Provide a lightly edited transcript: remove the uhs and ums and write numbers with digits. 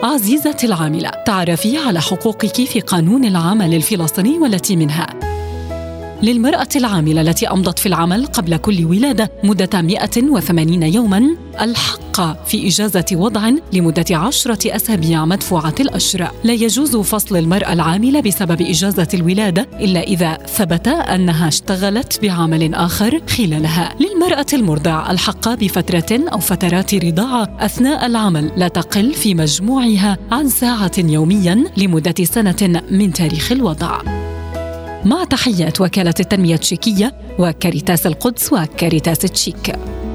عزيزتي العاملة، تعرفي على حقوقك في قانون العمل الفلسطيني والتي منها. للمرأة العاملة التي أمضت في العمل قبل كل ولادة مدة 180 يوماً الحق في إجازة وضع لمدة 10 أسابيع مدفوعة الأجر. لا يجوز فصل المرأة العاملة بسبب إجازة الولادة إلا إذا ثبت أنها اشتغلت بعمل آخر خلالها. للمرأة المرضع الحق بفترة أو فترات رضاعة أثناء العمل لا تقل في مجموعها عن ساعة يومياً لمدة سنة من تاريخ الوضع. مع تحيات وكالة التنمية التشيكية وكاريتاس القدس وكاريتاس تشيك.